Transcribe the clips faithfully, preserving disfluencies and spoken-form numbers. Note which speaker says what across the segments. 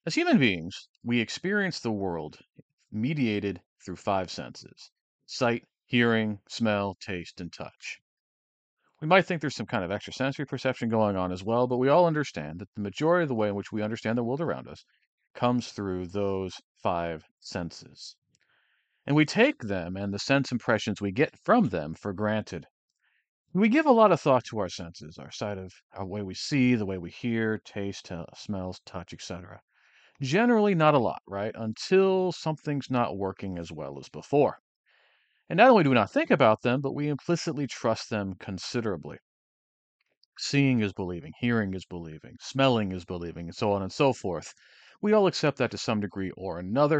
Speaker 1: As human beings, we experience the world mediated through five senses: sight, hearing, smell, taste, and touch. We might think there's some kind of extrasensory perception going on as well, but we all understand that the majority of the way in which we understand the world around us comes through those five senses. And we take them and the sense impressions we get from them for granted. We give a lot of thought to our senses, our sight of our way we see, the way we hear, taste, uh, smells, touch, et cetera. Generally, not a lot, right? Until something's not working as well as before. And not only do we not think about them, but we implicitly trust them considerably. Seeing is believing, hearing is believing, smelling is believing, and so on and so forth. We all accept that to some degree or another.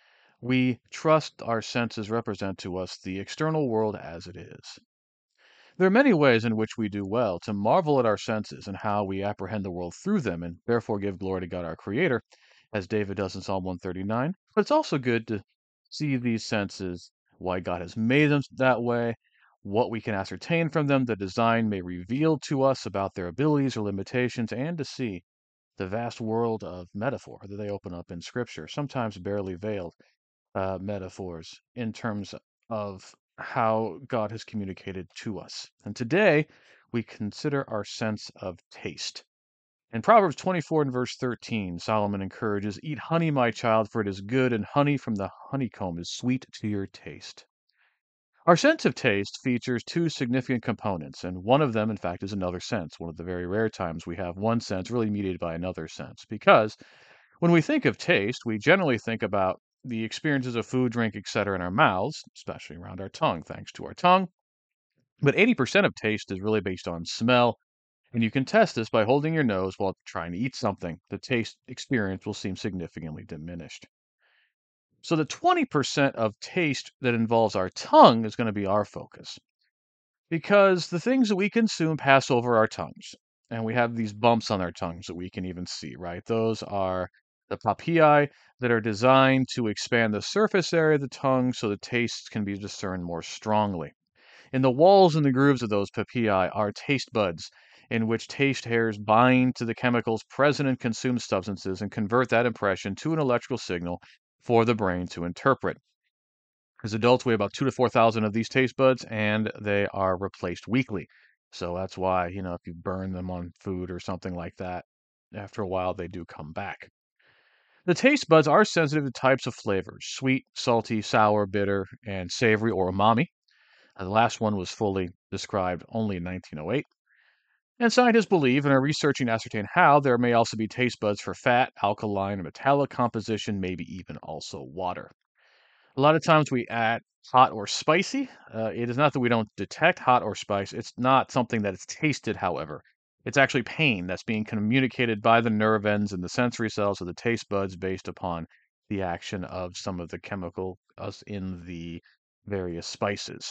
Speaker 1: We trust our senses represent to us the external world as it is. There are many ways in which we do well to marvel at our senses and how we apprehend the world through them, and therefore give glory to God our Creator, as David does in Psalm one thirty-nine. But it's also good to see these senses, why God has made them that way, what we can ascertain from them, the design may reveal to us about their abilities or limitations, and to see the vast world of metaphor that they open up in Scripture, sometimes barely veiled uh, metaphors in terms of how God has communicated to us. And today, we consider our sense of taste. In Proverbs twenty-four and verse thirteen, Solomon encourages, "Eat honey, my child, for it is good, and honey from the honeycomb is sweet to your taste." Our sense of taste features two significant components, and one of them, in fact, is another sense, one of the very rare times we have one sense really mediated by another sense. Because when we think of taste, we generally think about the experiences of food, drink, et cetera in our mouths, especially around our tongue, thanks to our tongue. But eighty percent of taste is really based on smell, and you can test this by holding your nose while trying to eat something. The taste experience will seem significantly diminished. So the twenty percent of taste that involves our tongue is going to be our focus because the things that we consume pass over our tongues. And we have these bumps on our tongues that we can even see, right? Those are the papillae that are designed to expand the surface area of the tongue so the tastes can be discerned more strongly. In the walls and the grooves of those papillae are taste buds, in which taste hairs bind to the chemicals present in consumed substances and convert that impression to an electrical signal for the brain to interpret. As adults, we have about two to four thousand of these taste buds, and they are replaced weekly. So that's why, you know, if you burn them on food or something like that, after a while they do come back. The taste buds are sensitive to types of flavors: sweet, salty, sour, bitter, and savory or umami. Uh, The last one was fully described only in nineteen oh eight. And scientists believe and are researching to ascertain how there may also be taste buds for fat, alkaline, and metallic composition, maybe even also water. A lot of times we add hot or spicy. Uh, it is not that we don't detect hot or spice. It's not something that is tasted, however. It's actually pain that's being communicated by the nerve ends and the sensory cells of the taste buds based upon the action of some of the chemicals in the various spices.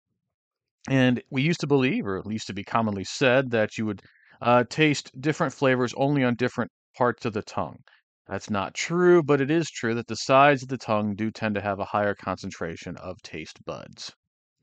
Speaker 1: And we used to believe, or it used to be commonly said, that you would uh, taste different flavors only on different parts of the tongue. That's not true, but it is true that the sides of the tongue do tend to have a higher concentration of taste buds.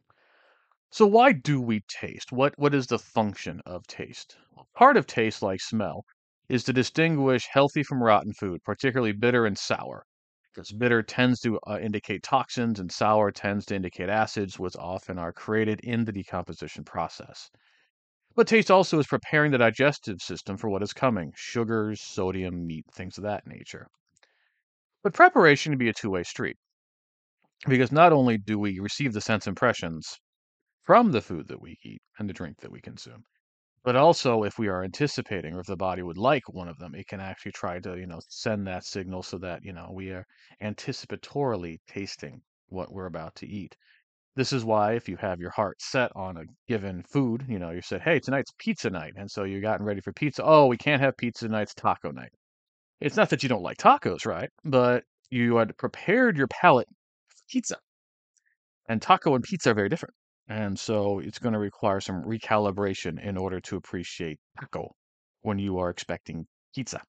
Speaker 1: So why do we taste? What what is the function of taste? Well, part of taste, like smell, is to distinguish healthy from rotten food, particularly bitter and sour. Because bitter tends to uh, indicate toxins and sour tends to indicate acids, which often are created in the decomposition process. But taste also is preparing the digestive system for what is coming: sugars, sodium, meat, things of that nature. But preparation can be a two way street because not only do we receive the sense impressions from the food that we eat and the drink that we consume, but also if we are anticipating or if the body would like one of them, it can actually try to, you know, send that signal so that, you know, we are anticipatorily tasting what we're about to eat. This is why if you have your heart set on a given food, you know, you said, hey, tonight's pizza night. And so you gotten ready for pizza. Oh, we can't have pizza tonight, it's taco night. It's not that you don't like tacos, right? But you had prepared your palate for pizza. And taco and pizza are very different. And so it's going to require some recalibration in order to appreciate taco when you are expecting pizza.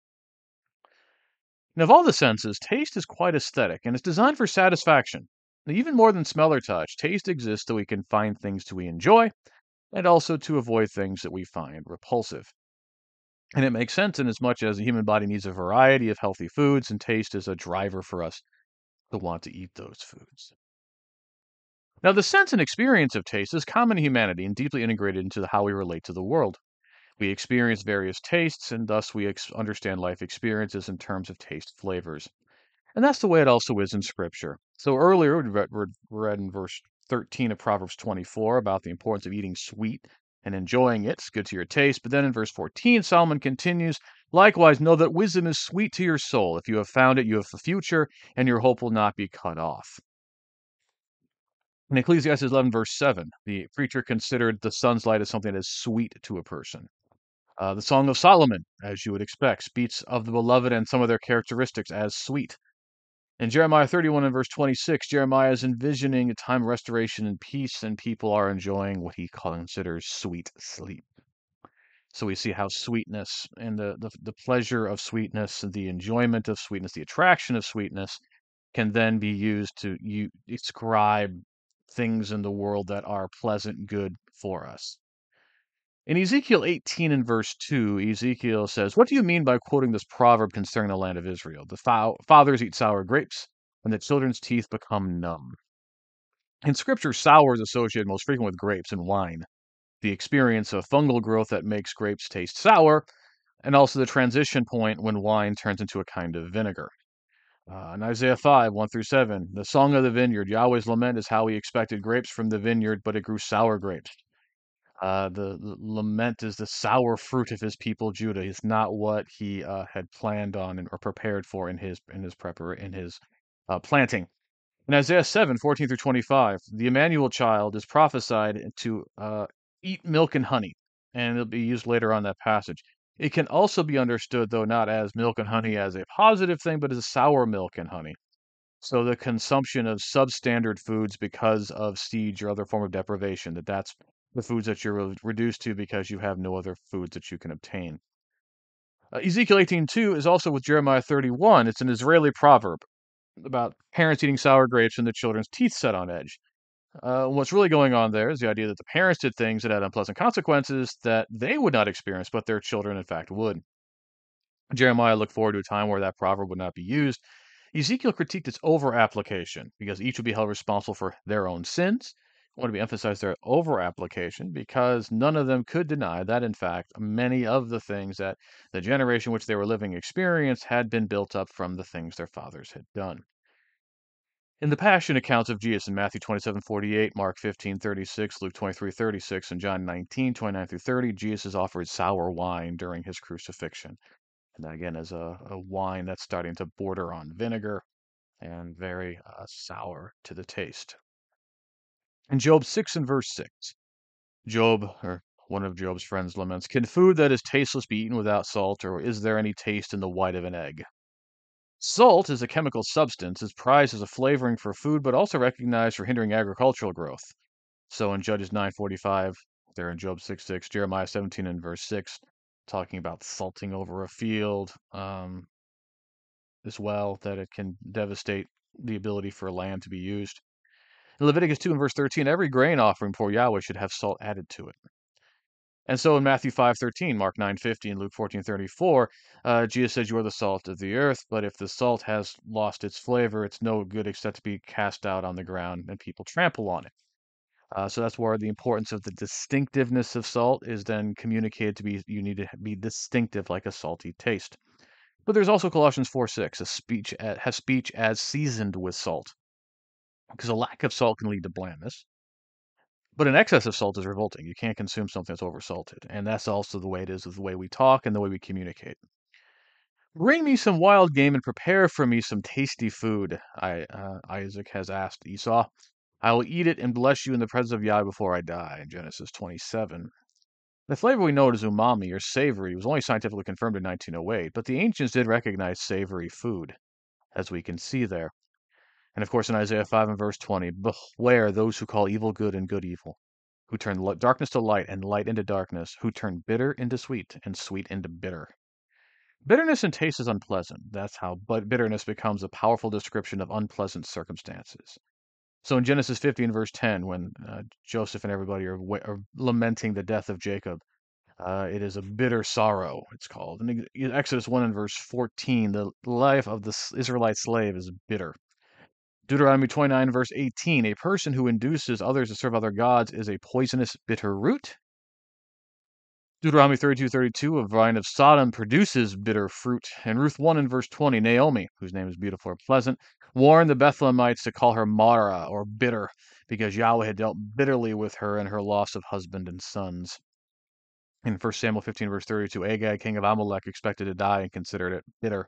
Speaker 1: Now, of all the senses, taste is quite aesthetic and it's designed for satisfaction. Now, even more than smell or touch, taste exists so we can find things that we enjoy and also to avoid things that we find repulsive. And it makes sense in as much as the human body needs a variety of healthy foods, and taste is a driver for us to want to eat those foods. Now, the sense and experience of taste is common to humanity and deeply integrated into how we relate to the world. We experience various tastes, and thus we ex- understand life experiences in terms of taste flavors. And that's the way it also is in Scripture. So earlier, we read, read read in verse thirteen of Proverbs twenty-four about the importance of eating sweet and enjoying it. It's good to your taste. But then in verse fourteen, Solomon continues, likewise, know that wisdom is sweet to your soul. If you have found it, you have the future, and your hope will not be cut off. In Ecclesiastes eleven, verse seven, the preacher considered the sun's light as something that is sweet to a person. Uh, the Song of Solomon, as you would expect, speaks of the beloved and some of their characteristics as sweet. In Jeremiah thirty-one and verse twenty-six, Jeremiah is envisioning a time of restoration and peace, and people are enjoying what he considers sweet sleep. So we see how sweetness and the, the, the pleasure of sweetness, the enjoyment of sweetness, the attraction of sweetness can then be used to you describe things in the world that are pleasant, good for us. In Ezekiel eighteen and verse two, Ezekiel says, what do you mean by quoting this proverb concerning the land of Israel? The fa- fathers eat sour grapes, and the children's teeth become numb. In Scripture, sour is associated most frequently with grapes and wine. The experience of fungal growth that makes grapes taste sour, and also the transition point when wine turns into a kind of vinegar. Uh, in Isaiah five, one through seven, the song of the vineyard, Yahweh's lament is how he expected grapes from the vineyard, but it grew sour grapes. Uh, the, the lament is the sour fruit of his people Judah. It's not what he uh, had planned on and, or prepared for in his in his prepar in his uh, planting. In Isaiah seven, fourteen through twenty-five, the Emmanuel child is prophesied to uh, eat milk and honey, and it'll be used later on that passage. It can also be understood, though, not as milk and honey as a positive thing, but as sour milk and honey. So the consumption of substandard foods because of siege or other form of deprivation, that that's the foods that you're re- reduced to because you have no other foods that you can obtain. Uh, Ezekiel eighteen two is also with Jeremiah thirty-one. It's an Israeli proverb about parents eating sour grapes and the children's teeth set on edge. Uh, what's really going on there is the idea that the parents did things that had unpleasant consequences that they would not experience, but their children, in fact, would. Jeremiah looked forward to a time where that proverb would not be used. Ezekiel critiqued its over application because each would be held responsible for their own sins. I want to be emphasized their over application because none of them could deny that, in fact, many of the things that the generation which they were living experienced had been built up from the things their fathers had done. In the Passion accounts of Jesus in Matthew twenty-seven forty-eight, Mark fifteen thirty-six, Luke twenty-three thirty-six, and John nineteen twenty-nine through thirty, Jesus is offered sour wine during his crucifixion. And that again is a, a wine that's starting to border on vinegar and very uh, sour to the taste. In Job six and verse six, Job, or one of Job's friends, laments, can food that is tasteless be eaten without salt, or is there any taste in the white of an egg? Salt is a chemical substance, is prized as a flavoring for food, but also recognized for hindering agricultural growth. So in Judges nine forty-five, there in Job six six, Jeremiah seventeen and verse six, talking about salting over a field um, as well, that it can devastate the ability for land to be used. In Leviticus two and verse thirteen, every grain offering before Yahweh should have salt added to it. And so in Matthew five thirteen, Mark nine fifty, and Luke fourteen thirty-four, uh, Jesus says, you are the salt of the earth, but if the salt has lost its flavor, it's no good except to be cast out on the ground and people trample on it. Uh, so that's where the importance of the distinctiveness of salt is then communicated to be, you need to be distinctive like a salty taste. But there's also Colossians four six, a speech, has speech as seasoned with salt, because a lack of salt can lead to blandness. But an excess of salt is revolting. You can't consume something that's oversalted. And that's also the way it is with the way we talk and the way we communicate. Bring me some wild game and prepare for me some tasty food, I, uh, Isaac has asked Esau. I will eat it and bless you in the presence of Yah before I die, in Genesis twenty-seven. The flavor we know as umami or savory was only scientifically confirmed in nineteen oh eight, but the ancients did recognize savory food, as we can see there. And of course, in Isaiah five and verse twenty, beware those who call evil good and good evil, who turn darkness to light and light into darkness, who turn bitter into sweet and sweet into bitter. Bitterness in taste is unpleasant. That's how but bitterness becomes a powerful description of unpleasant circumstances. So in Genesis fifty and verse ten, when uh, Joseph and everybody are, are lamenting the death of Jacob, Uh, it is a bitter sorrow, it's called. In Ex- Exodus one and verse fourteen, the life of the s- Israelite slave is bitter. Deuteronomy twenty-nine, verse eighteen, a person who induces others to serve other gods is a poisonous bitter root. Deuteronomy thirty-two, thirty-two, a vine of Sodom produces bitter fruit. And Ruth one and verse twenty, Naomi, whose name is beautiful or pleasant, warned the Bethlehemites to call her Mara, or bitter, because Yahweh had dealt bitterly with her and her loss of husband and sons. In First Samuel fifteen, verse thirty-two, Agag, king of Amalek, expected to die and considered it bitter.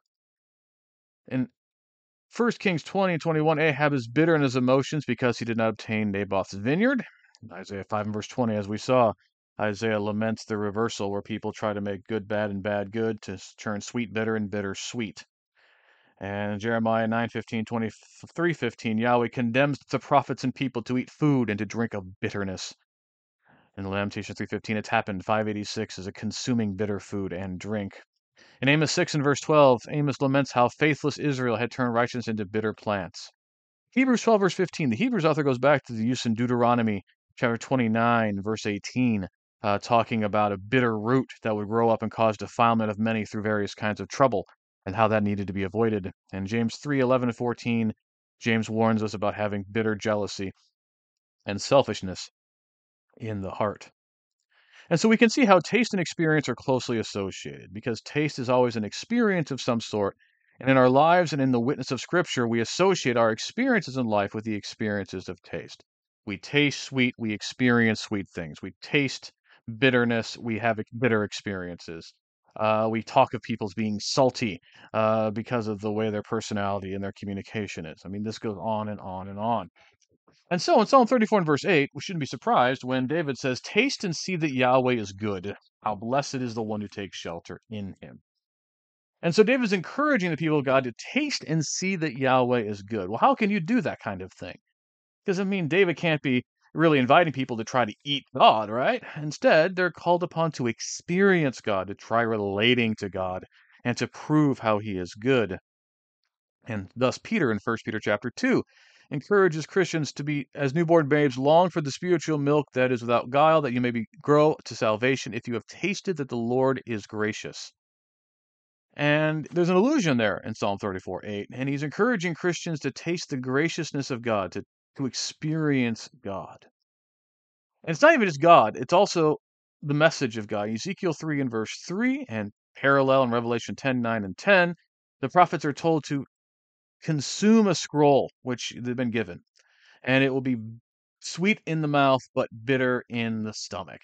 Speaker 1: In First Kings twenty and twenty-one, Ahab is bitter in his emotions because he did not obtain Naboth's vineyard. Isaiah five and verse twenty, as we saw, Isaiah laments the reversal where people try to make good bad and bad good to turn sweet bitter and bitter sweet. And Jeremiah nine fifteen, twenty-three fifteen, Yahweh condemns the prophets and people to eat food and to drink of bitterness. In Lamentations three fifteen, it's happened. five eighty-six is a consuming bitter food and drink. In Amos six and verse twelve, Amos laments how faithless Israel had turned righteousness into bitter plants. Hebrews twelve, verse fifteen, the Hebrews author goes back to the use in Deuteronomy chapter twenty-nine, verse eighteen, uh, talking about a bitter root that would grow up and cause defilement of many through various kinds of trouble, and how that needed to be avoided. And James three, eleven and fourteen, James warns us about having bitter jealousy and selfishness in the heart. And so we can see how taste and experience are closely associated, because taste is always an experience of some sort. And in our lives and in the witness of Scripture, we associate our experiences in life with the experiences of taste. We taste sweet, we experience sweet things. We taste bitterness, we have ex- bitter experiences. Uh, we talk of people as being salty uh, because of the way their personality and their communication is. I mean, this goes on and on and on. And so in Psalm thirty-four and verse eight, we shouldn't be surprised when David says, taste and see that Yahweh is good. How blessed is the one who takes shelter in him. And so David's encouraging the people of God to taste and see that Yahweh is good. Well, how can you do that kind of thing? Because, I mean, David can't be really inviting people to try to eat God, right? Instead, they're called upon to experience God, to try relating to God, and to prove how he is good. And thus Peter in First Peter chapter two encourages Christians to be as newborn babes long for the spiritual milk that is without guile, that you may be grow to salvation if you have tasted that the Lord is gracious. And there's an allusion there in Psalm thirty-four eight, and he's encouraging Christians to taste the graciousness of God, to, to experience God. And it's not even just God, it's also the message of God. Ezekiel three and verse three, and parallel in Revelation ten, nine, and ten, the prophets are told to consume a scroll which they've been given, and it will be sweet in the mouth but bitter in the stomach.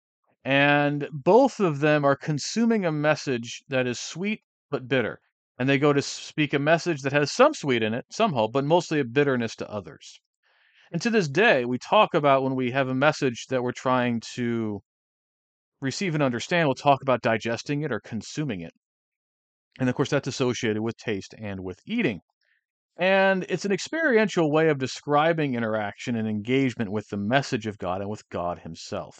Speaker 1: And both of them are consuming a message that is sweet but bitter. And they go to speak a message that has some sweet in it, some hope, but mostly a bitterness to others. And to this day, we talk about when we have a message that we're trying to receive and understand, we'll talk about digesting it or consuming it. And of course, that's associated with taste and with eating. And it's an experiential way of describing interaction and engagement with the message of God and with God Himself.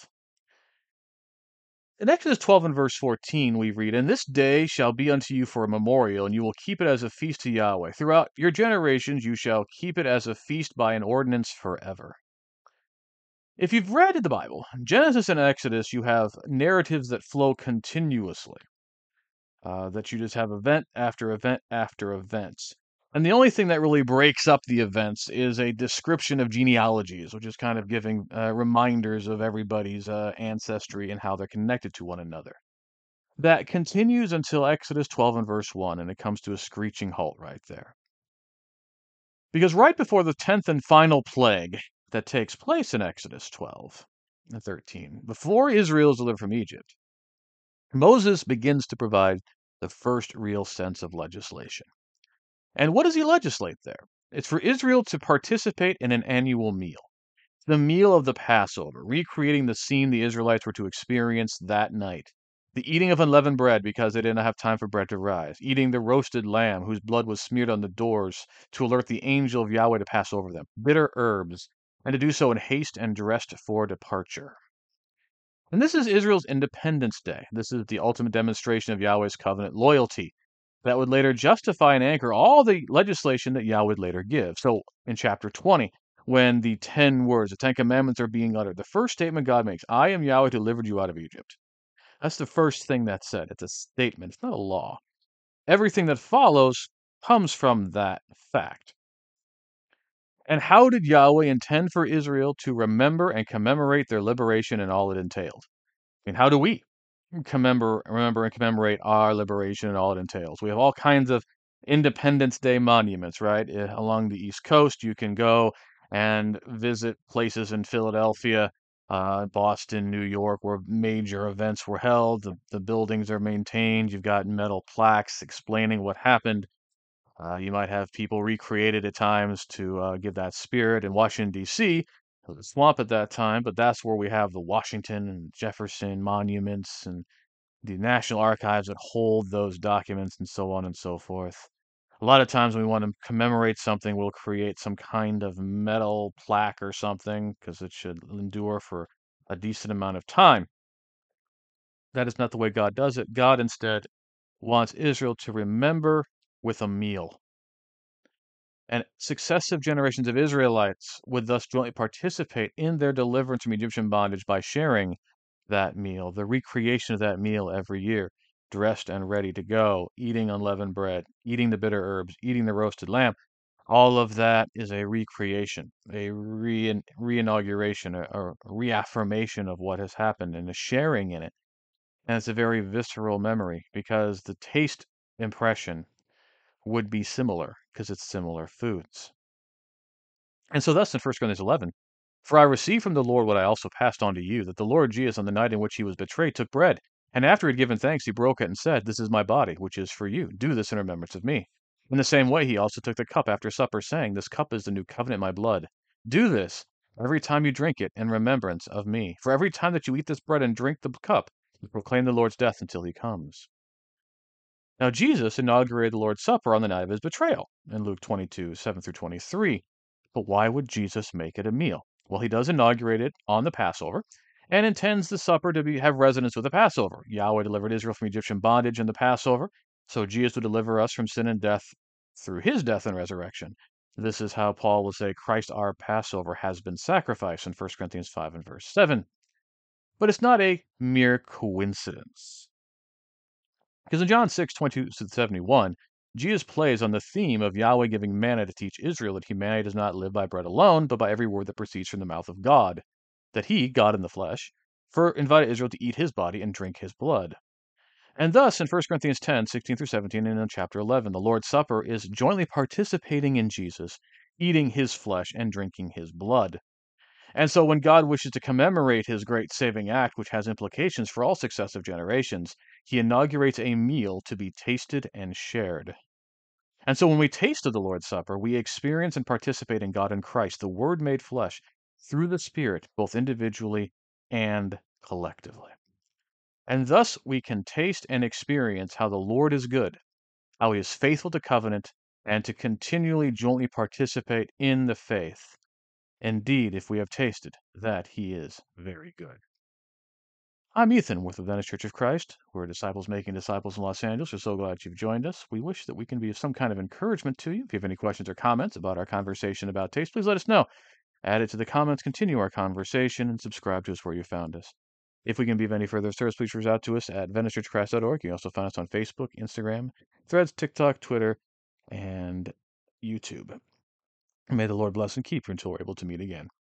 Speaker 1: In Exodus twelve and verse fourteen, we read, and this day shall be unto you for a memorial, and you will keep it as a feast to Yahweh. Throughout your generations you shall keep it as a feast by an ordinance forever. If you've read the Bible, Genesis and Exodus, you have narratives that flow continuously. Uh, that you just have event after event after event. And the only thing that really breaks up the events is a description of genealogies, which is kind of giving uh, reminders of everybody's uh, ancestry and how they're connected to one another. That continues until Exodus twelve and verse one, and it comes to a screeching halt right there. Because right before the tenth and final plague that takes place in Exodus twelve and thirteen, before Israel is delivered from Egypt, Moses begins to provide the first real sense of legislation. And what does he legislate there? It's for Israel to participate in an annual meal, the meal of the Passover, recreating the scene the Israelites were to experience that night. The eating of unleavened bread because they didn't have time for bread to rise, eating the roasted lamb whose blood was smeared on the doors to alert the angel of Yahweh to pass over them, bitter herbs, and to do so in haste and dressed for departure. And this is Israel's Independence Day. This is the ultimate demonstration of Yahweh's covenant loyalty that would later justify and anchor all the legislation that Yahweh would later give. So in chapter twenty, when the ten words, the Ten Commandments are being uttered, the first statement God makes, I am Yahweh who delivered you out of Egypt. That's the first thing that's said. It's a statement, it's not a law. Everything that follows comes from that fact. And how did Yahweh intend for Israel to remember and commemorate their liberation and all it entailed? I mean, how do we commemorate, remember and commemorate our liberation and all it entails? We have all kinds of Independence Day monuments, right? Eh, Along the East Coast, you can go and visit places in Philadelphia, uh, Boston, New York, where major events were held. The, the buildings are maintained. You've got metal plaques explaining what happened. Uh, you might have people recreated at times to uh, give that spirit. In Washington, D C, it was a swamp at that time, but that's where we have the Washington and Jefferson monuments and the National Archives that hold those documents and so on and so forth. A lot of times when we want to commemorate something, we'll create some kind of metal plaque or something because it should endure for a decent amount of time. That is not the way God does it. God instead wants Israel to remember with a meal. And successive generations of Israelites would thus jointly participate in their deliverance from Egyptian bondage by sharing that meal, the recreation of that meal every year, dressed and ready to go, eating unleavened bread, eating the bitter herbs, eating the roasted lamb. All of that is a recreation, a re reinauguration, a, a reaffirmation of what has happened, and a sharing in it. And it's a very visceral memory because the taste impression would be similar because it's similar foods. And so thus in First Corinthians eleven, for I received from the Lord what I also passed on to you, that the Lord Jesus, on the night in which he was betrayed, took bread, and after he had given thanks, he broke it and said, This is my body, which is for you. Do this in remembrance of me. In the same way, he also took the cup after supper, saying, This cup is the new covenant in my blood. Do this every time you drink it in remembrance of me. For every time that you eat this bread and drink the cup, you proclaim the Lord's death until he comes. Now, Jesus inaugurated the Lord's Supper on the night of his betrayal in Luke twenty-two, seven through twenty-three. But why would Jesus make it a meal? Well, he does inaugurate it on the Passover and intends the supper to be, have resonance with the Passover. Yahweh delivered Israel from Egyptian bondage in the Passover, so Jesus would deliver us from sin and death through his death and resurrection. This is how Paul will say Christ our Passover has been sacrificed in First Corinthians five and verse seven. But it's not a mere coincidence. Because in John six, twenty-two to seventy-one, Jesus plays on the theme of Yahweh giving manna to teach Israel that humanity does not live by bread alone, but by every word that proceeds from the mouth of God. That he, God in the flesh, for invited Israel to eat his body and drink his blood. And thus, in First Corinthians ten, sixteen through seventeen, and in chapter eleven, the Lord's Supper is jointly participating in Jesus, eating his flesh and drinking his blood. And so when God wishes to commemorate his great saving act, which has implications for all successive generations, he inaugurates a meal to be tasted and shared. And so when we taste of the Lord's Supper, we experience and participate in God in Christ, the Word made flesh, through the Spirit, both individually and collectively. And thus we can taste and experience how the Lord is good, how he is faithful to covenant, and to continually jointly participate in the faith. Indeed, if we have tasted that he is very good. I'm Ethan with the Venice Church of Christ. We're disciples making disciples in Los Angeles. We're so glad you've joined us. We wish that we can be of some kind of encouragement to you. If you have any questions or comments about our conversation about taste, please let us know. Add it to the comments, continue our conversation, and subscribe to us where you found us. If we can be of any further service, please reach out to us at venice church christ dot org. You can also find us on Facebook, Instagram, Threads, TikTok, Twitter, and YouTube. May the Lord bless and keep you until we're able to meet again.